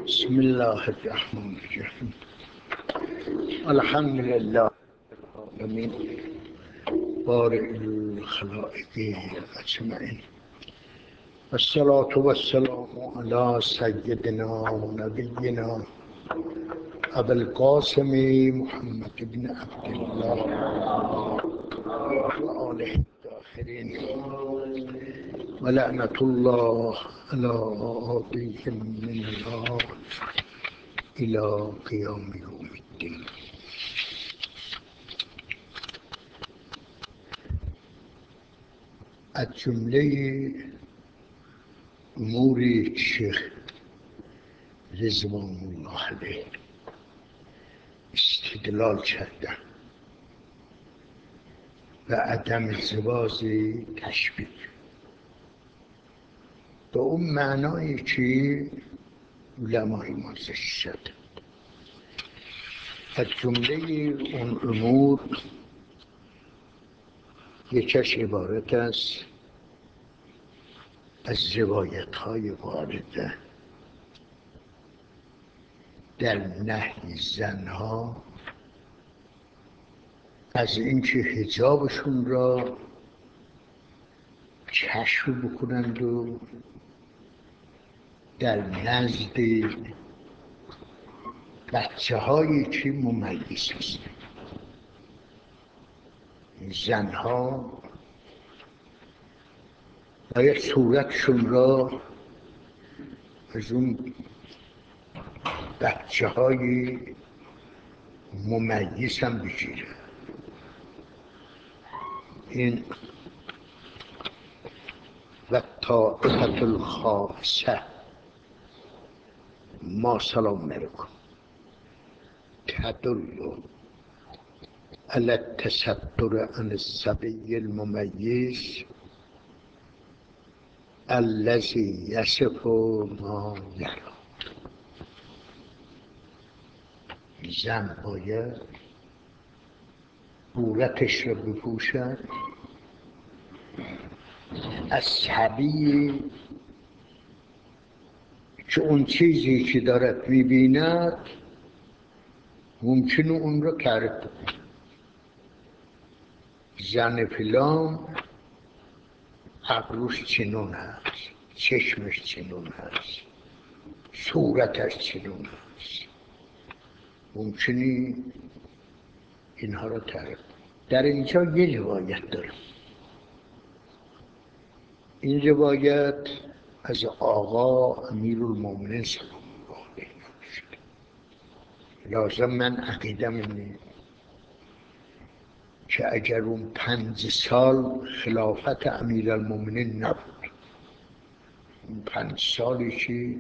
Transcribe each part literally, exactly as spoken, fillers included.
بسم الله الرحمن الرحیم. الحمد لله العالمین بارئ الخلائق اجمعین والصلاة والسلام علی سیدنا و نبینا ابی القاسم محمد بن عبدالله و آله الطاهرین و لعنة الله علی آدیهم من النار الى قیام یوم الدین. از جمله اموری که رضوان الله علیه استدلال کردن و عدم ازدواج تشبیه به اون معنایی که علمای ما شد. از جمله اون امور یکش عبارت است از روایت های وارده در نهی زنها از اینکه حجابشون را کشف بکنند و در نزد بچه هایی که ممیز هست زنها باید صورتشون را از اون بچه های ممیز هم بگیره. این و طائفة الخاصه ما سلام نرکن تدل علی التستر عن الصبی الممیز الذی یصف ما یری. زن باید صورتش را بپوشد از صبی که اون چیزی که دارد میبیند ممکنه اون را تعریف کنه. زن فلان ابروش چنون هست، چشمش چنون هست، صورتش چنون هست، ممکنه اینها را تعریف کنه. در اینجا یه روایت دارم. این روایت از آقا امیرالمومنین سلام الله علیه شده. لازم من عقیدم اینه که اگر اون پنج سال خلافت امیرالمومنین نبود، اون پنج سالی که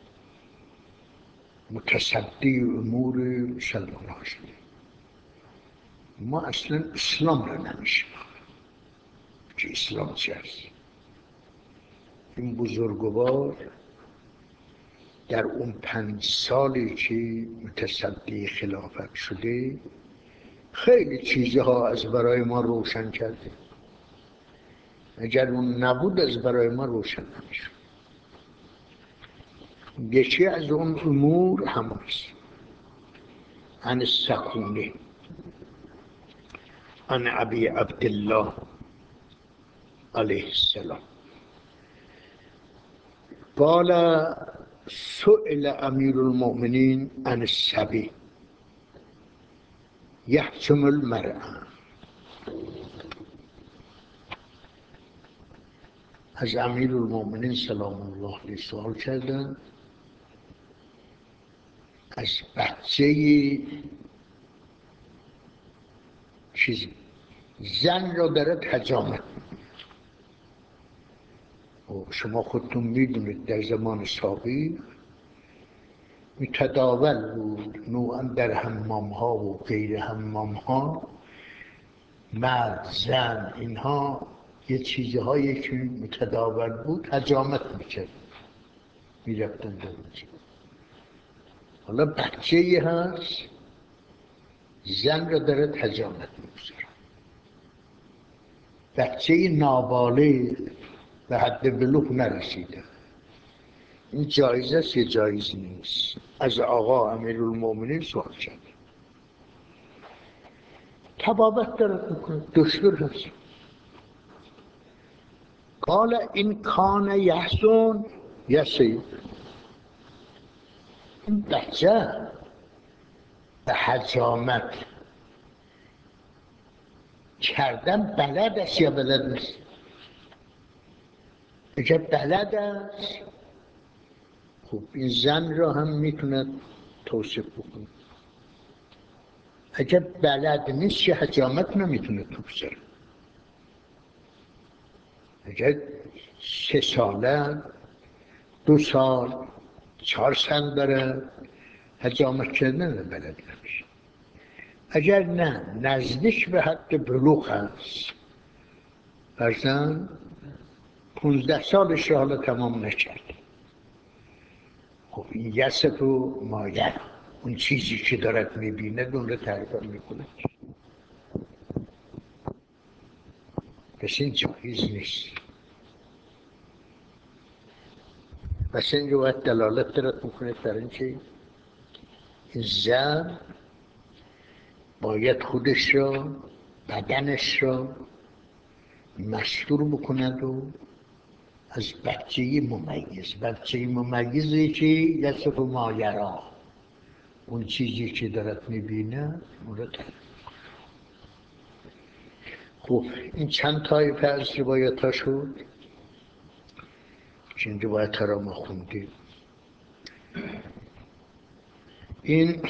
متصدی امور مسلمان شده، ما اصلا اسلام را نمیشناختیم که اسلام چه است. این بزرگوار در اون پنج سالی که متصدی خلافت شده خیلی چیزها از برای ما روشن کرده. اگر اون نبود از برای ما روشن نمیشد. یکی از اون امور هم است عن السکونه عن ابی عبدالله علیه السلام قال سئل امیر المؤمنین عن الصبی یحتم المرأة. از امیر المؤمنین سلام الله علیه سوال کردن از بچه چیز زن را دارد حجامت. شما خودتون میدونید در زمان سابق متداول بود نوعا در حمام ها و غیر حمام ها مرد زن اینها یه چیزهایی که متداول بود حجامت میکرد میرفتن در اونجا. حالا بچه هست زن را دارد حجامت میگذاره. بچه نابالغ به حد بلوغ نرسیده این جایز است یا جایز نیست؟ از آقا امیرالمومنین سوال کرد. طبابت دارد میکنه، دشتر هست. قال این کان یحسن یسیر، این بچه به حجامت کردن بلد است یا بلد نیست؟ اگه بلد است خب این زن را هم میتوند توصیف بکنه. اگه بلد نیست که حجامت نمیتونه توصیف. اگه سه ساله، دو سال، چهار سال داره حجامت کردن بلد نمیشه. اگر نه نزدیک به حد بلوغ هست، فرزن پونزده سالش را حالا تمام نکرد، خب این یسف و مادر اون چیزی که دارد میبینه دون رو تعریف میکنه، پس این جایز نیست. پس این روایت دلالت دارد میکنه در این که این زن باید خودش را، بدنش را مستور بکند و از بچه ممیز، بچه ممیزی که یسف مایرا، اون چیزی که دارد میبینه مورد. خب این چند طایفه از روایت ها شد که این روایت ها را ما خوندیم. این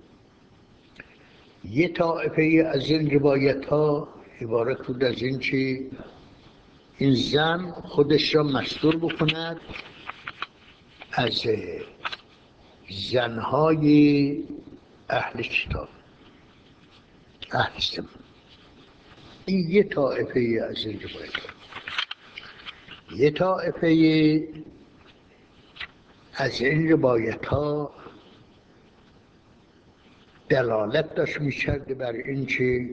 یه طایفه از این روایت ها عبارت بود از این که این زن خودش را مستور بکند از زنهای اهل کتاب، اهل سنت. این یه طایفه از این روایت ها. یه طایفه از این روایت ها دلالت داشت می‌کرد بر این که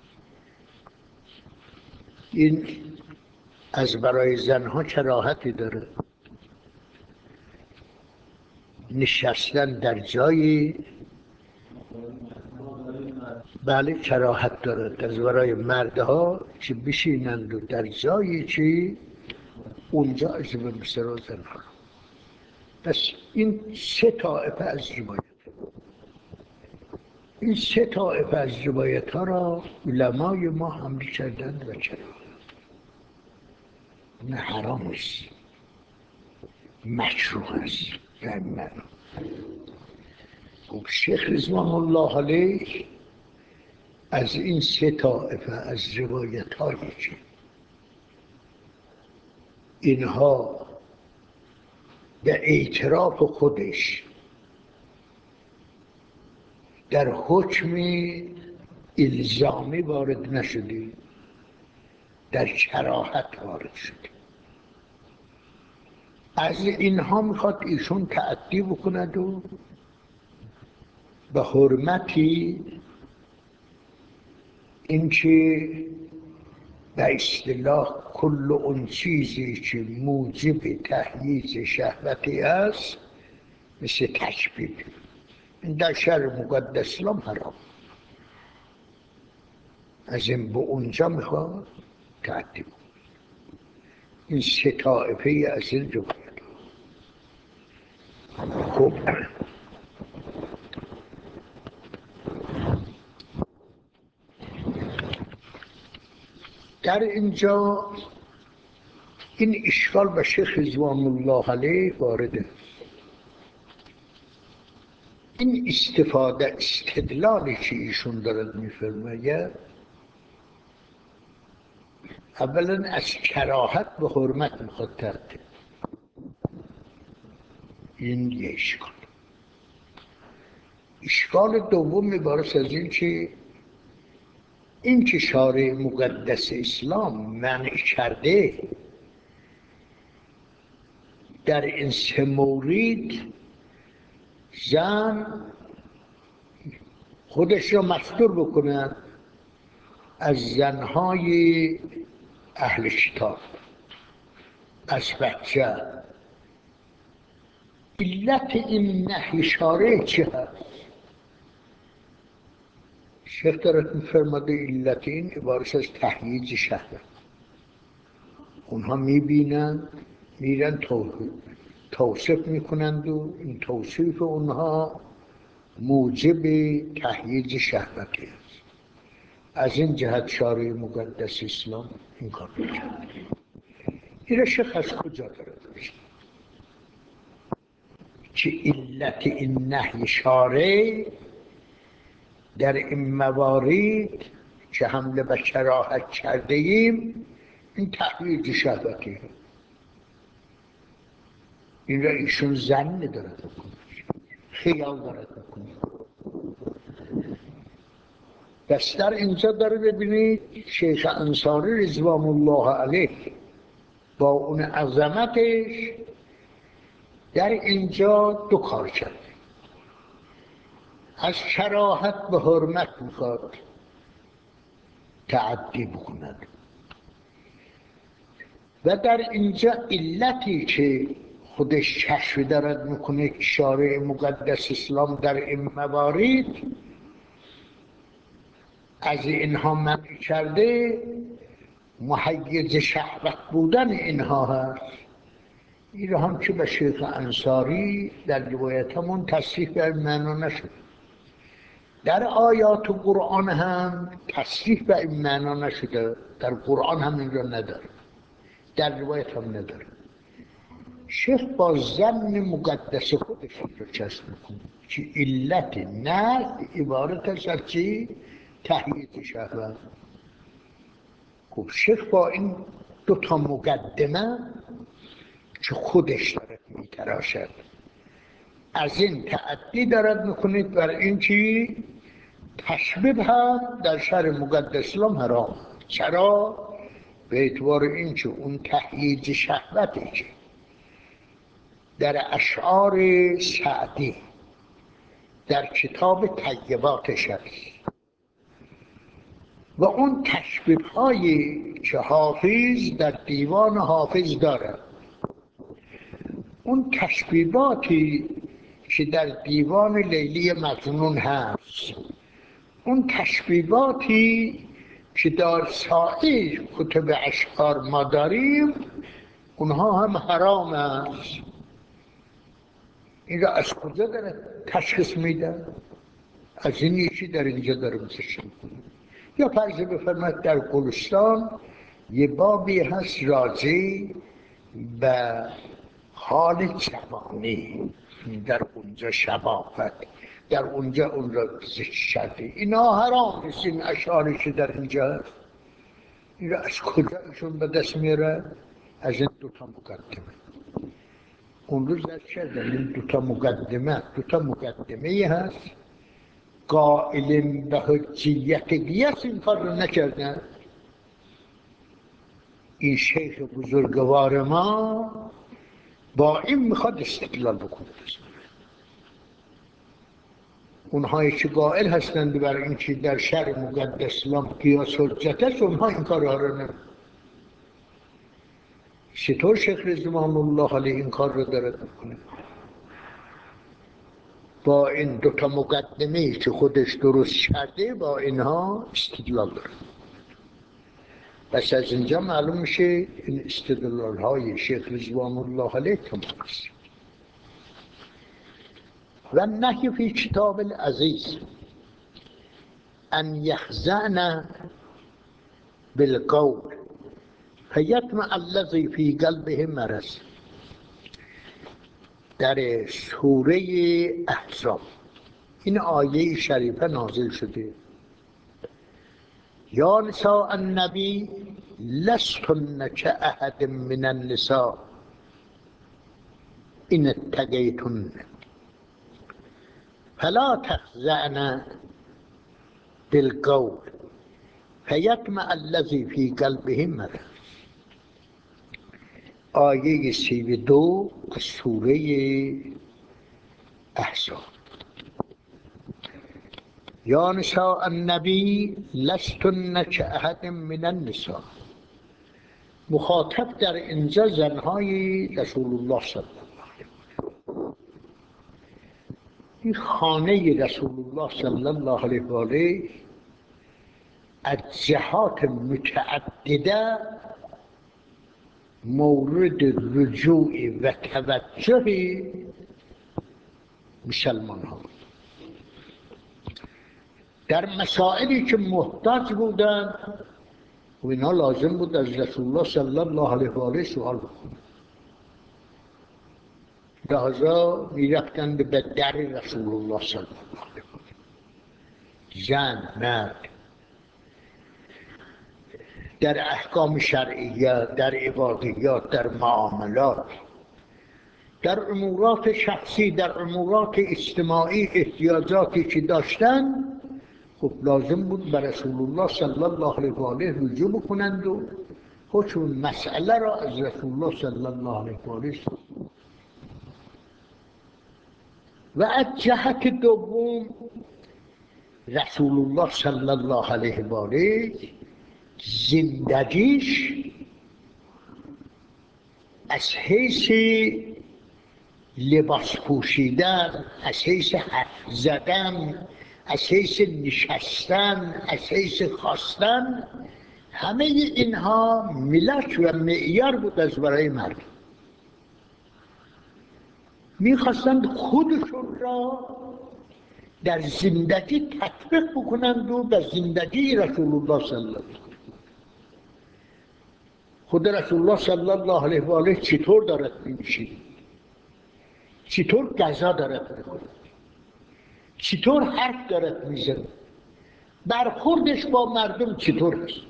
این از برای زنها کراهتی داره، نشستن در جایی بله کراهت داره از برای مردها که بشینند و در جایی که اونجا از به مصر زنها. پس این سه طایفه از روایت، این سه طایفه از روایت ها را علمای ما حمل کردند و کراهت. نه حرام نیست، مشروع است. من خب شیخ رضوان الله علیه از این سه طایفه از روایت هایی که اینها به اعتراف خودش در حکم الزامی وارد نشده، در کراهت وارد شده، از اینها میخواد ایشون تعدی بکند و به حرمتی این که به اصطلاح کل اون چیزی که موجب تحییز شهوتی است مثل تشبیه، این در شرع مقدس اسلام حرام. از این به اونجا میخواد تعدی بکند. این سه طایفه از این روایت. خب در اینجا این اشکال به شیخ رضوان الله علیه وارده. این استفاده استدلالی که ایشون دارد میفرماید اولا از کراهت به حرمت میخواد ترتیب. این یه اشکال. اشکال دوم عبارت از این که این که شارع مقدس اسلام منع کرده در این سه مورد زن خودش را مستور بکند از زنهای اهل کتاب، از بچه، علت این نهی شارع چه هست؟ شیخ دارد میفرماده علت این عبارت از تهییج شهوت. اونها میبینند، میرن توصیف میکنند و این توصیف اونها موجب تهییج شهوتی است. از این جهت شارع مقدس اسلام این کار میکرد. این را شیخ از کجا دارد میشه؟ چه علت این نهی شارع در این موارد که حمله به کراهت کرده ایم این تهییج شهوتی است. این را ایشون زن دارد میکنه، خیال دارد میکنه. پس در اینجا داره ببینید شیخ انصاری رضوان الله علیه با اون عظمتش در اینجا دو کار کرد. از کراهت به حرمت میخواد تعدی بکند و در اینجا علتی که خودش کشف دارد میکنه که شارع مقدس اسلام در این موارد از اینها منع کرده محیز شهوت بودن اینها هست. این هم که به شیخ انصاری در روایتمون تصریح به این معنا نشد. در آیات قرآن هم تصریح به این معنا نشده، در قرآن هم این را نداره، در روایت هم نداره. شیخ با ظن مقدس خودش رو چسب میکنه که علت نه عبارت است از چی؟ تهییج شهوت. خب شیخ با این دو تا مقدمه که خودش دارد میتراشد از این تعدی دارد میکنید بر این که تشبیه هم در شرع مقدس اسلام حرام. چرا؟ به اعتبار این که اون تهییج شهوتی که در اشعار سعدی در کتاب طیباتش است و اون تشبیه هایی که حافظ در دیوان حافظ دارد، اون تشبیهاتی که در دیوان لیلی مجنون هست، اون تشبیهاتی که در سایر کتب اشعار ما داریم، اونها هم حرام است. این را از کجا داره تشخیص میده؟ از این یکی در اینجا داره میشه. یا فرض بفرمایید در گلستان یه بابی هست راجع به حال جوانی، در اونجا شباهت، در اونجا اون را ذکر شده. اینا حرام نیست. این اشعاری که در اینجا هست این را از کجا ایشون به دست میاره؟ از این دوتا مقدمه. اون روز ذکر کردم این دوتا مقدمه دوتا مقدمه هست قائل به حجیت قیاس این کار رو نکردن. این شیخ بزرگوار ما با این میخواد استدلال بکنه. اونهایی که قائل هستند بر این که در شرع مقدس اسلام قیاس حجت است، اونها این کارها رو نمی‌کنند. چطور شیخ رضوان الله علیه این کار رو دارد میکنه؟ با این دوتا مقدمه‌ای که خودش درست کرده با اینها استدلال داره. پس از اینجا معلوم میشه این استدلال های شیخ رضوان الله علیه تمام است. و نهی فی کتاب العزیز ان یخزعن بالقول فیطمع الذی فی قلبه مرض. در سوره احزاب این آیه شریفه نازل شده: یا نساء النبی لستن کاحد من النساء ان اتقیتن فلا تخضعن بالقول فیطمع الذی فی قلبه مرض. آیه سی و دو سوره احزاب. یا نساء النبی لستن کاحد من النساء. مخاطب در اینجا زنهای رسول الله صلی الله علیه و این خانه رسول الله صلی الله علیه و آله از جهات متعدده مورد رجوع و توجه مسلمان ها بود. در مسائلی که محتاج بودن و اینا لازم بود از رسول الله صلی الله علیه و آله سوال بکنن، لحظا میرفتند به در رسول الله صلی الله علیه و آله، زن، مرد، در احکام شرعیه، در عبادیات، در معاملات، در امورات شخصی، در امورات اجتماعی، احتیاجاتی که داشتن، خب لازم بود به رسول الله صلی الله علیه و آله رجوع بکنند و حکم مسئله را از رسول الله صلی الله علیه و آله و از جهت دوم رسول الله صلی الله علیه و آله زندگیش از حیث لباس پوشیدن، از حیث حرف زدن، از حیث نشستن، از حیث خواستن، همه اینها ملک و معیار بود از برای مردم. میخواستند خودشون را در زندگی تطبیق بکنند و به زندگی رسول الله صلی الله علیه و آله. خود رسول الله صلی الله علیه و آله چطور دارد می‌نشیند، چطور غذا دارد می‌خورد، چطور حرف دارد می‌زند، برخوردش با مردم چطور است.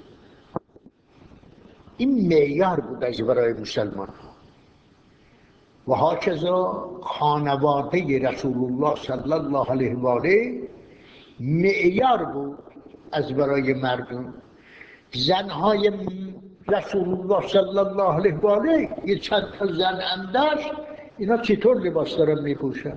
این معیار بود از برای مسلمان ها. و هاکذا خانواده رسول الله صلی الله علیه و آله معیار بود از برای مردم. زنهای رسول الله صلی الله علیه و آله یه چند تا زن انداز، اینا چطور لباس دارن میپوشن،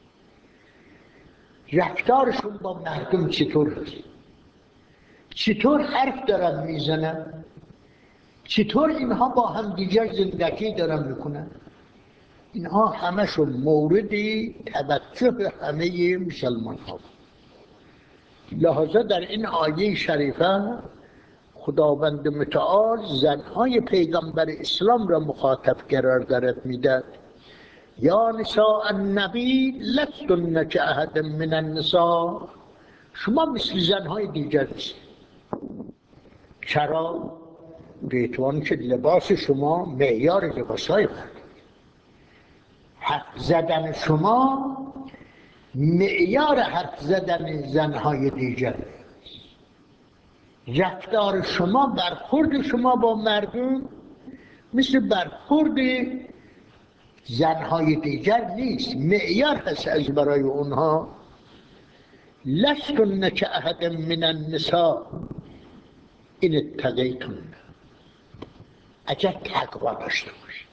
رفتارشون با مردم چطور هست، چطور حرف دارن میزنن، چطور اینها با هم دیگر زندگی دارن میکنن، اینها همشون موردی توجه همه مسلمان ها. لحاظا در این آیه شریفه خداوند متعال زنهای پیغمبر اسلام را مخاطب قرار دارد میدهد. یا نساء النبی لستن کاحد من النساء، شما مثل زنهای دیگر نیست. چرا؟ بیتوان که لباس شما معیار لباسهای من، حرف زدن شما معیار حرف زدن زنهای دیگر، رفتار شما، برخورد شما با مردم مثل برخورد زنهای دیگر نیست، معیار هست از برای اونها. لستن کاحد من النساء ان اتقیتن، اگر تقوا داشته باشید.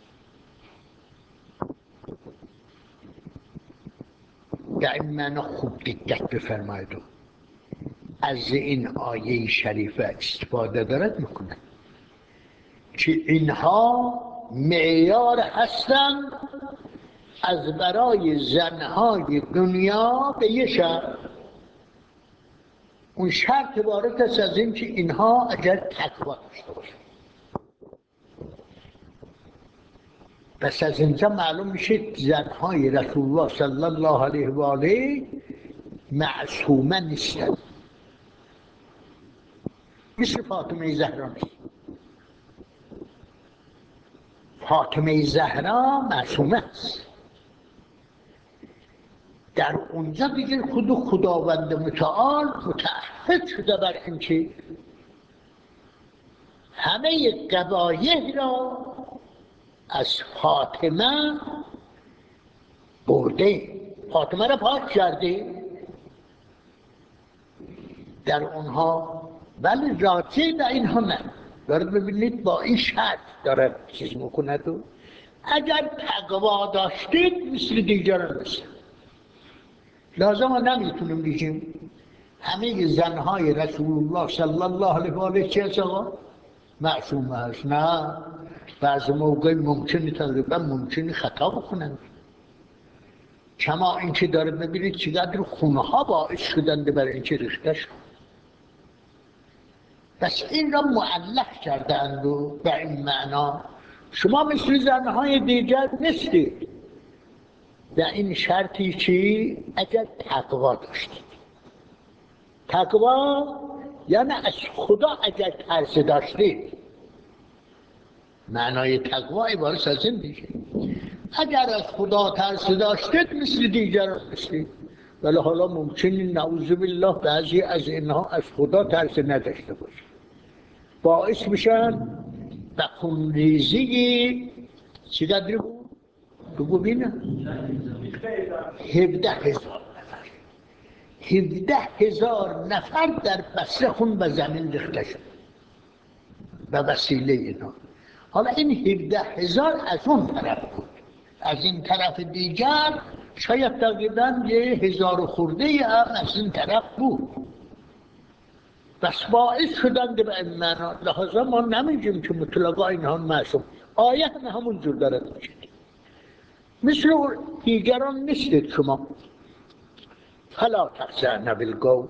در این معنی خوب دقت بفرمایید، از این آیه شریفه استفاده دارد میکنه که اینها معیار هستند از برای زنهای دنیا به یه شرط. اون شرط عبارت است از این که اینها اگر تقوا داشته باشند. پس از اینجا معلوم میشه زنهای رسول الله صلی الله علیه و آله معصومه نیستند، مثل فاطمه زهرا نیست. فاطمه زهرا معصومه است. در اونجا دیگه خود خداوند متعال متعهد شده بر اینکه همه قبایح را از فاطمه برده، فاطمه را پاک کرده در اونها، ولی راجع به اینها نه. دارد ببینید با این شرط دارد چیز میکند و اگر تقوا داشتید مثل دیگران هستید. لازم ما نمیتونیم بگیم همه زنهای رسول الله صلی الله علیه و آله چه هست آقا؟ معصومه هست. نه، بعض موقع ممکنه تقریبا ممکنه خطا بکنند. کما اینکه داره ببینید چقدر خونه ها باعث شدند برای اینکه ریخته شد. بس این را معلق کردند و به این معنا شما مثل زنهای دیگر نیستید، به این شرطی که اگر تقوا داشتید. تقوا یعنی از خدا اگر ترس داشتید. معنای تقوا عبارت از این دیگه، اگر از خدا ترس داشتید مثل دیگران هستید. ولی حالا ممکنه نعوذ بالله بعضی از اینها از خدا ترس نداشته باشه، باعث میشن به خونریزی چقدر بود؟ بگو ببینم هفده هزار نفر هفده هزار نفر در بصره خون به زمین ریخته شد به وسیله اینا. حالا این هفده هزار از اون طرف بود، از این طرف دیگر شاید تقریبا یه هزار خورده ای هم از این طرف بود. بس باعث شدند به این معنا. لحظا ما نمیگیم که مطلقا اینها معصوم، آیه همون جور دارد میشه. مثل دیگران نیستید شما. فلا تخضعن بالقول.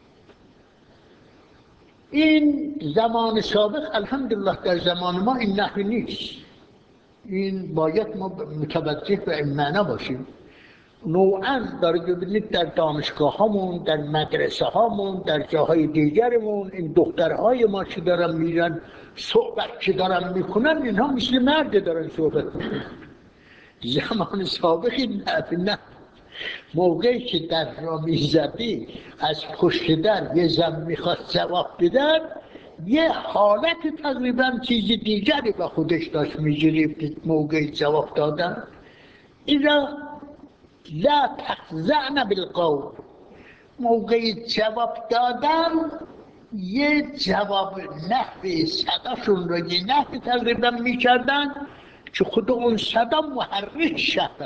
این زمان سابق الحمدلله در زمان ما این نحوی نیست. این باید ما متوجه به این معنا باشیم. نوعاً دارید ببینید در دانشگاه هامون، در مدرسه هامون، در جاهای دیگرمون این دخترهای ما که دارن میرن صحبت که دارن میکنن، اینها مثل مرد دارن صحبت میکنن. زمان سابق این نه. موقعی که در را میزدی از پشت در یه زن میخواست جواب بدن، یه حالت تقریبا چیز دیگری به خودش داشت میگرفت موقعی جواب دادن. این را لا تخضعن بالقول، موقعی جواب دادن یه جواب نحوی صداشون رو یه نحوی تقریبا میکردن که خود اون صدا محرک شد.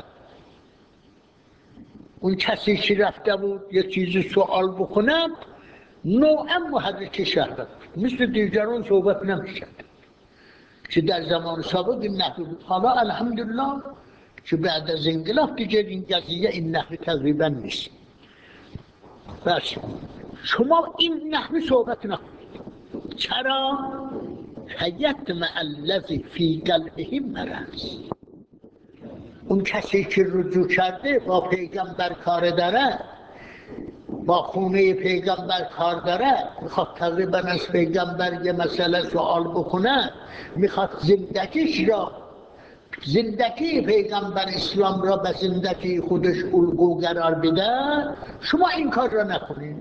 اون کسی که رفته بود یه چیزی سوال بکنند نوعا محرک شد، مثل دیگران صحبت نمیشد که در زمان سابق این نحوی بود. حالا الحمدلله که بعد از انقلاب دیگه این قضیه این نحوی تقریبا نیست. بس شما این نحوی صحبت نکنید. چرا؟ فیطمع الذی فی قلبه مرض. اون کسی که رجوع کرده با پیغمبر کار داره، با خونه پیغمبر کار داره، میخواد تقریبا از پیغمبر یه مسئله سوال بکنه، میخواد زندگیش را، زندگی پیغمبر اسلام را به زندگی خودش الگو قرار بده، شما این کار را نکنید.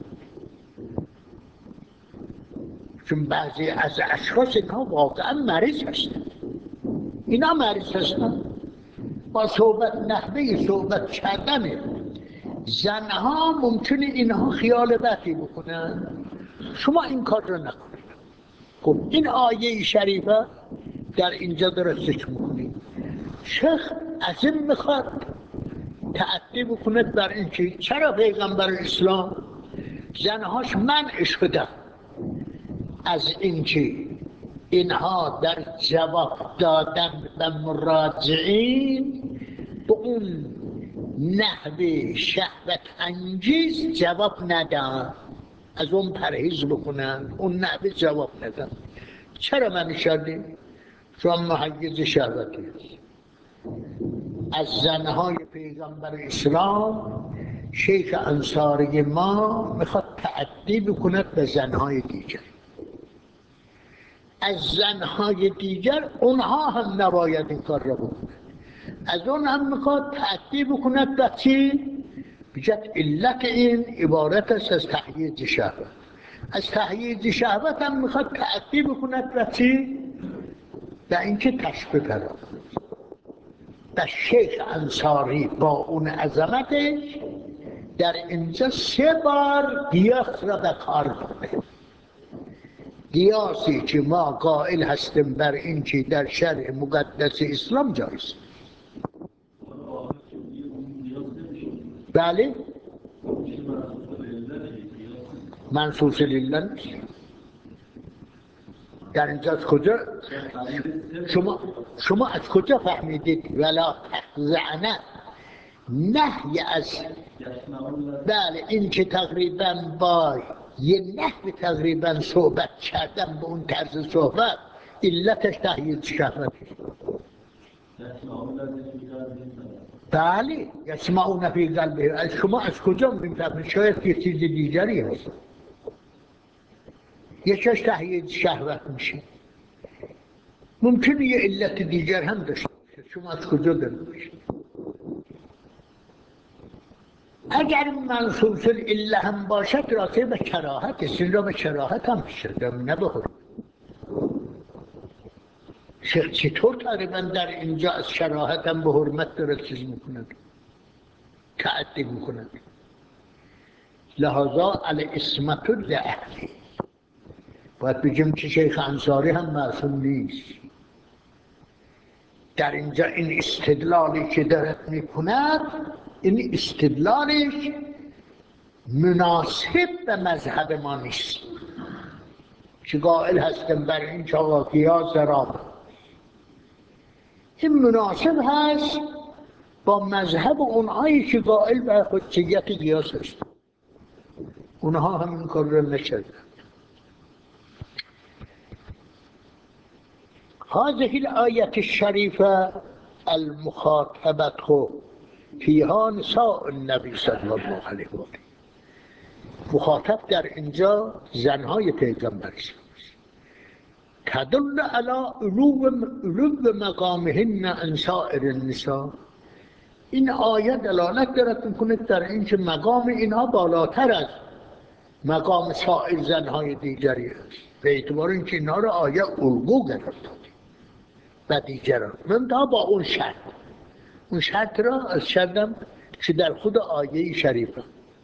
چون بعضی از اشخاص اینها واقعا مریض هستند. اینا مریض هستند. با صحبت نحوه صحبت کردن زنها ممکنه اینها خیال بدی بکنن. شما این کار را نکنید. خب این آیه شریفه در اینجا داره ذکر میکنید. شیخ از این میخواد تعدی بکند بر این که چرا پیغمبر اسلام زنهاش منع شده از این که اینها در جواب دادن به مراجعین به اون نحو شهوت انگیز جواب ندن، از اون پرهیز بکنن، اون نحو جواب ندن. چرا منع شدی؟ چون محیز شهوتی است. از زنهای پیغمبر اسلام شیخ انصاری ما میخواد تعدی بکند به زنهای دیگر. از زنهای دیگر اونها هم نباید این کار را بکنند. از اون هم میخواد تعدی بکند به چی؟ بجد علت این عبارت است از تحییز شهوت. از تحییز شهوت هم میخواد تعدی بکند به چی؟ به اینکه تشبه پرد. و شیخ انصاری با اون عظمتش در اینجا سه بار قیاس را به کار برده. قیاسی که ما قائل هستیم بر این که در شرع مقدس اسلام جایز. بله منصوص لله نیست. در اینجا از کجا شما شما از کجا فهمیدید ولا تخضعن؟ نهی از بله این که تقریبا با یه نحو تقریبا صحبت کردن به اون طرز صحبت علتش تحیید شهوت. بله یسمعون فی قلبه، از شما از کجا میفهمید؟ شاید یه چیز دیگری هست. یکیش تحیید شهوت میشه، ممکنه یه علت دیگر هم داشته باشه، شما از کجا دارید؟ اگر منصوص الا هم باشد راجع به کراهت است، این را به کراهت هم شده نه به حرمت. شیخ چطور تقریبا در اینجا از کراهت هم به حرمت داره چیز میکند، تعدی میکند؟ لحاظا الاسمت لأهلی، باید بگیم که شیخ انصاری هم معصوم نیست. در اینجا این استدلالی که داره میکند، این استدلالش مناسب به مذهب ما نیست که قائل هستم بر این چاقا قیاس زراب. این مناسب هست با مذهب اونهایی که قائل به حجیت قیاس هست، اونها هم این کار رو نکردن. هذه الآية الشريفة المخاطبة فيها نساء النبي صلی الله علیه و آله، مخاطب در اینجا زنهای پیغمبر است. تدل على علو علو مقامهن عن سائر النساء، این آیه دلالت دارد میکنه در اینکه مقام اینها بالاتر از مقام سایر زنهای دیگری است، به اعتبار اینکه اینها را آیه الگو گرفته و دیگران، منتها با اون شرط. اون شرط را از شردم که در خود آیه شریفه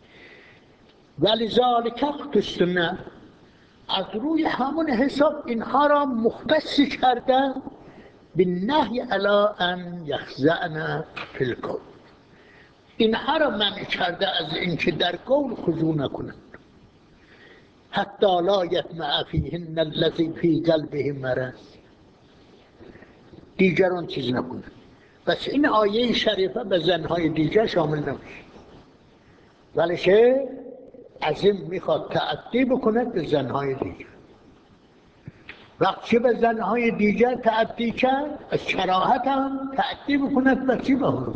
ولذالک اختصنا، از روی همون حساب اینها را مختص کرده به نهی علی ان یخضعن فی القول، اینها را منع کرده از اینکه در قول خضوع نکنند. حتی لا یطمع فیهن الذی فی قلبه مرض، دیگران چیز نکنند. بس این آیه شریفه به زنهای دیگر شامل نمیشه، ولی که از این میخواد تعدی بکند به زنهای دیگر. وقتی به زنهای دیگر تعدی کرد، از کراهت هم تعدی بکند به چی بهرو،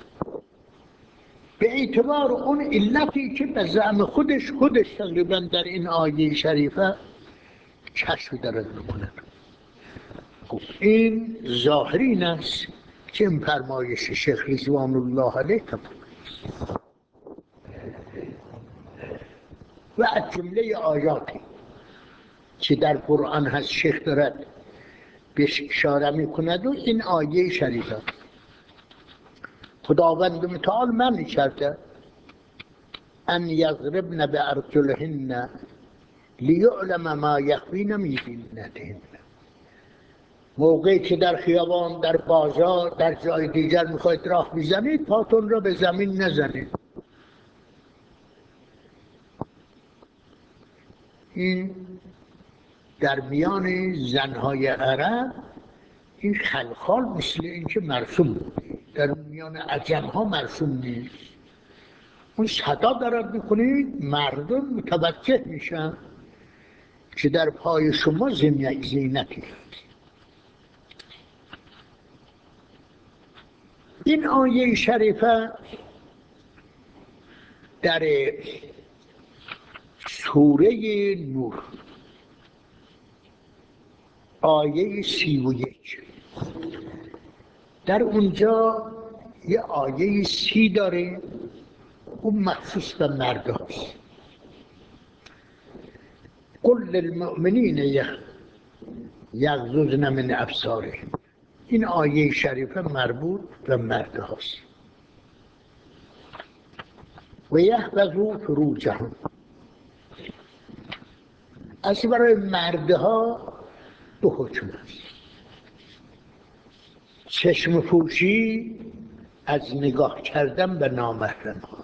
به اعتبار اون علتی که به زعم خودش خودش تقریبا در این آیه شریفه کشف دارد بکند. خب این ظاهرین است که این فرمایش شیخ رضوان الله علیه تفرمایش و از جمله آیاتی که در قرآن هست شیخ دارد بهش اشاره میکند و این آیه شریفه. خداوند متعال منع کرده ان یضربن بارجلهن لیعلم ما یخفین من زینتهن، موقعی که در خیابان، در بازار، در جای دیگر میخواید راه بزنید، پاتون را به زمین نزنید. این در میان زنهای عرب این خلخال مثل این که مرسوم بود، در میان عجمها مرسوم نیست. اون صدا دارد میکنید، مردم متوجه میشن که در پای شما زینتی. این آیه شریفه در سوره نور آیه سی و یک، در اونجا یه آیه سی داره، اون مخصوص به مرد هاست. قل للمؤمنین یغضضن من ابصارهم، این آیه شریفه مربوط به مرد هاست. و یحفظوا فروجهم، از برای مردها دو حکم است: چشم پوشی از نگاه کردن به نامحرم ها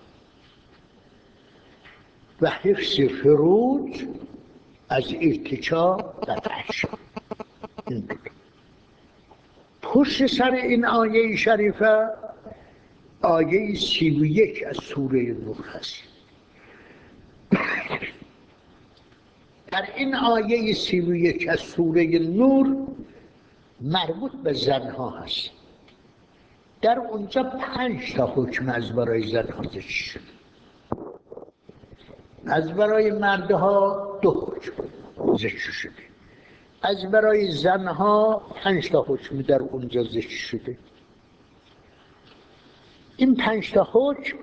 و حفظ فروج از ارتکاب و فحش. پشت سر این آیه شریفه آیه سی و یک از سوره نور هست. در این آیه سی و یک از سوره نور مربوط به زنها هست. در اونجا پنج تا حکم از برای زنها ذکر شده. از برای مردها دو حکم ذکر شده. از برای زنها پنج تا حکم در اونجا ذکر شده. این پنج تا حکم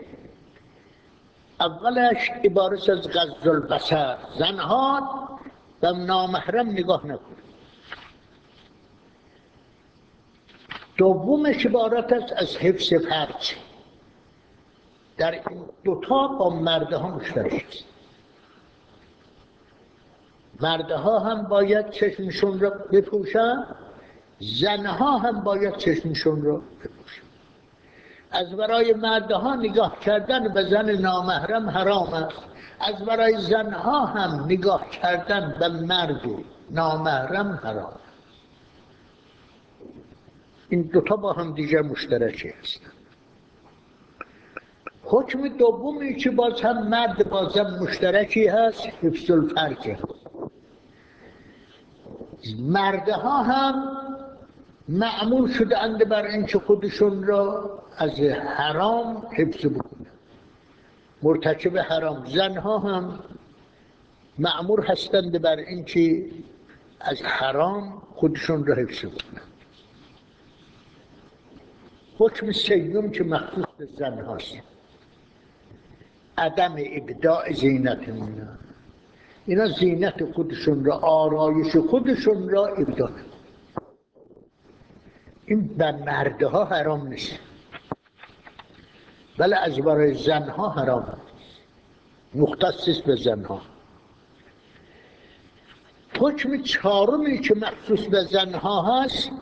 اولش عبارت از غض البصر، زنها به نامحرم نگاه نکنند. دومش عبارت است از حفظ فرج. در این دوتا با مردها مشترک است. مردها هم باید چشمشون را بپوشن، زنها هم باید چشمشون را بپوشن. از برای مردها نگاه کردن به زن نامحرم حرام است. از برای زنها هم نگاه کردن به مرد نامحرم حرام است. این دوتا با هم دیگر مشترکی هستند. حکم دومی که باز هم مرد با زن مشترکی هست حفظ الفرج. مردها هم مأمور شده اند بر اینکه خودشون را از حرام حفظ بکنند، مرتکب حرام. زنها هم مأمور هستند بر اینکه از حرام خودشون را حفظ بکنند. حکم سوم که مخصوص به زن هاست، عدم ابداع زینت اینا. اینا زینت خودشون را، آرایش خودشون را ابداع نکنند. این به مردها حرام نیست، ولی از برای زنها حرام، مختص به زنها. حکم چهارمی که مخصوص به زنها هست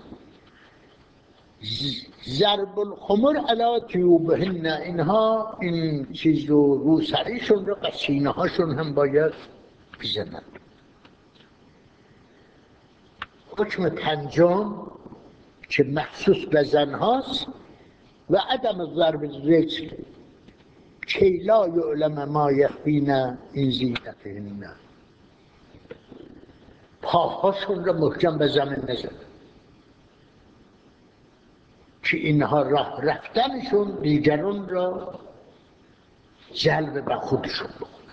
ضرب الخمر علی جیوبهن. اینها این چیز رو روسریشون رو و سینه هاشون هم باید بزنند. حکم پنجم که مخصوص به زن هاست و عدم ضرب الرجل کی لا یعلم ما یخفین این زینتهن. پاهاشون رو محکم به زمین نزدن که اینها راه رفتنشون دیگران را جلب به خودشون بکنن.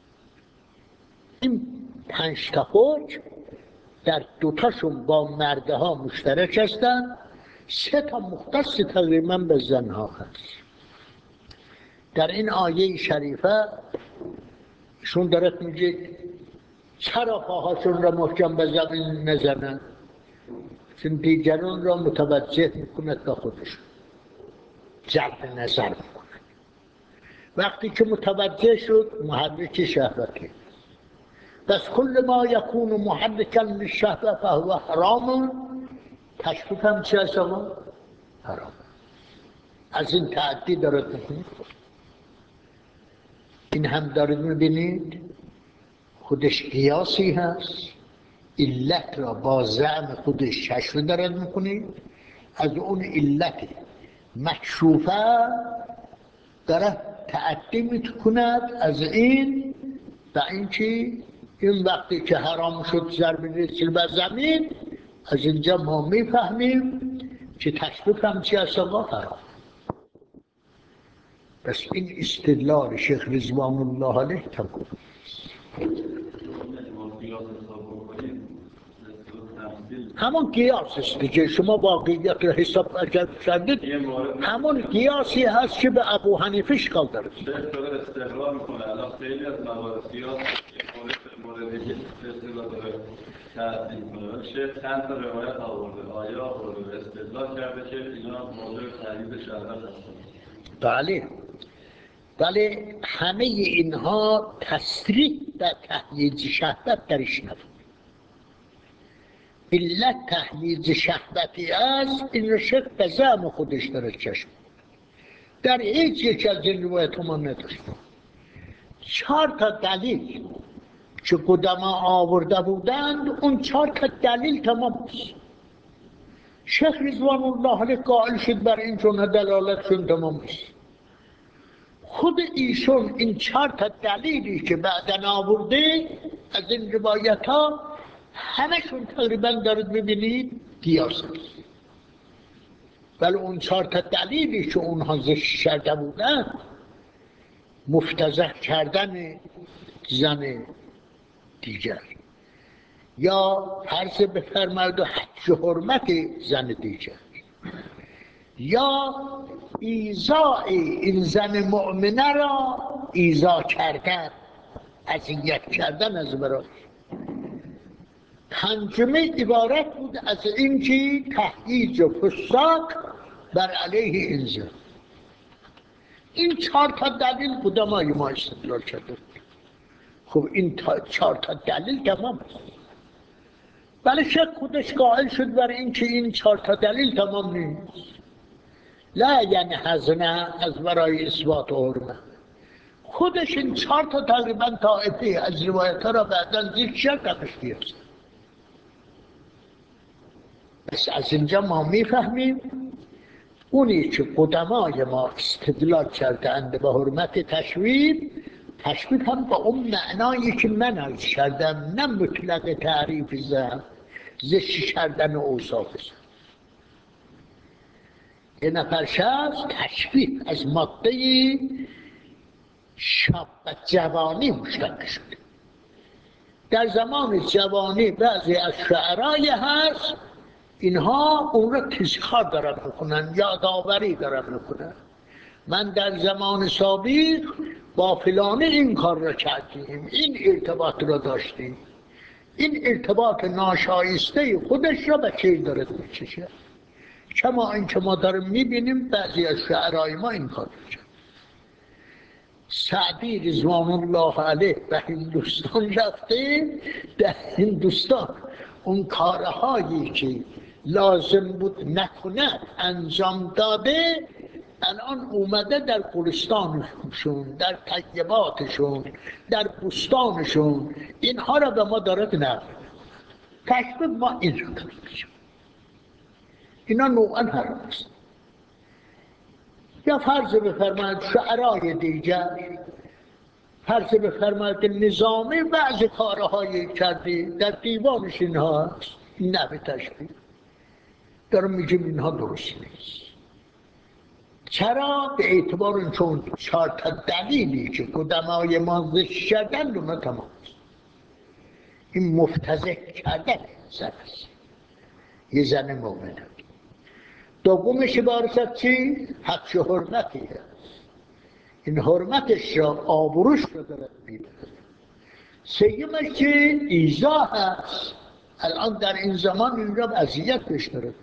این پنج تا حکم در دوتاشون با مردها مشترک هستند، سه تا مختص تقریبا به زنها هست. در این آیه شریفه ایشون دارد میگه چرا پاهاشون را محکم به زمین نزنن؟ چون دیگران را متوجه میکند به خودشون، جلب نظر میکند. وقتی که متوجه شد محرک شهوتی، بس کل ما یکون محرکا للشهوه فهو حرام. تشبیه هم چه است آقا؟ حرام. از این تعدی دارد میکنید. این هم دارید میبینید خودش قیاسی هست، علت را با زعم خودش کشف دارد میکنید. از اون علت مکشوفه دارد تعدی میکند از این و اینکه این وقتی که حرام شد ضرب رجل به زمین، از اینجا ما میفهمیم که تشبیه هم چی است آقا؟ حرام. بس این استدلال شیخ رضوان الله علیه تمام. همون قیاس است دیگه. شما واقعیت را حساب کردید، همون قیاسی هست که به ابو حنیفه اشکال داره. شیخ داره استقرار میکنه. الان خیلی از موارد قیاس موردی که استقرار داره تعدیل میکنه. شیخ چند تا روایت آورده، آیه آورده، استدلال کرده که اینا موضوع تحلیل شهوت هستند. بله بله، همه اینها تصریح در تحلیل شهوت درش نداره. علت تحلیل شهوتی است، این رو شیخ به زعم خودش داره چشم در هیچ یک از این روایت ما نداشت. چهار تا دلیل که قدما آورده بودند، اون چهار تا دلیل تمام است. شیخ رضوان الله علیه قائل شد بر این چون دلالتشون تمام است. خود ایشون این چهار تا دلیلی که بعدن آورده از این روایت ها همشون تقریبا دارد ببینید قیاس است. ولی اون چهار تا دلیلی که اونها ذکر کرده بودن، مفتضح کردن زن دیگر یا فرض بفرمایید و حج حرمت زن دیگر یا ایذاء این زن مؤمنه را ایذا کردن، اذیت کردن از برای. پنجمه عبارت بود از اینکه تهییج و فساق بر علیه این زن. این چهار تا دلیل قدمای ما استدلال کرده. خب این چهار تا دلیل تمام است. ولی شیخ خودش قائل شد بر اینکه این چهار تا دلیل تمام نیست. لا یعنی حزنه از برای اثبات و حرمه. خودش این چهار تا تقریبا طائفه از روایت ها را بعداً ذکر کرد تشریح است. بس از اینجا ما میفهمیم اونی که قدمای ما استدلال کردند به حرمت تشویب، تشویب هم با اون معنایی که من عرض کردم، نه مطلق تعریف زن، ذکر کردن اوصاف زن. یه نفر شخص تشویب از ماده شب و جوانی مشتق شده. در زمان جوانی بعضی از شعرای هست اینها اون را تزکار دارن میکنن، یادآوری دارن میکنن. من در زمان سابق با فلانه این کار را کردیم، این ارتباط را داشتیم، این ارتباط ناشایسته خودش را به چه دارد میچشه. کما این که ما داریم میبینیم بعضی از شعرهای ما این کار را کرد. سعدی رضوان الله علیه به هندوستان رفته، در هندوستان اون کارهایی که لازم بود نکند انجام داده، الان اومده در گلستانشون، در طیباتشون، در بستانشون اینها را به ما دارد نقل. تشبیه ما این را داریم. اینا نوعا حرام است. یا فرض بفرمایید شعرهای دیگر، فرض بفرمایید نظامی بعض کارهایی کرده در دیوانش اینها هست، این نوع تشبیه دارم میگیم اینها درست نیست. چرا؟ به اعتبار این چون چهار تا دلیلی که قدمای ما ذکر کردن اونا تمام است. این مفتضح کردن زن است، یه زن مؤمنه. دومش عبارت چی؟ حق و حرمتی هست. این حرمتش را، آبروش را دارد میبرد. سیمش که ایذا هست، الان در این زمان این را اذیت بهش دارد.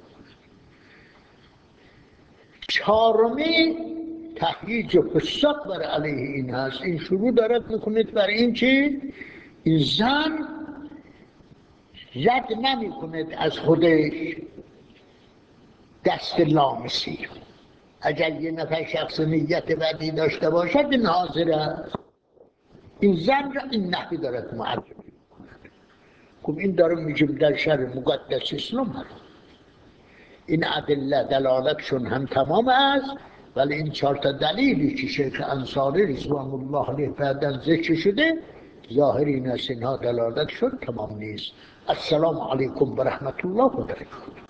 چهارمی تهییج و فساق بر علیه این هست. این شروع دارد میکنید بر این که این زن رد نمی کند از خودش دست لامسی. اگر یه نفر شخص نیت بدی داشته باشد این حاضر است این زن را این نحوی دارد معرفی میکند. خب این دارم میگم در شرع مقدس اسلام هست. این ادله دلالتشون هم تمام است، ولی این چهار تا دلیلی که شیخ انصاری رضوان الله علیه بعداً ذکر شده ظاهر این است اینها دلالتشون تمام نیست. السلام علیکم و رحمت الله و برکاته.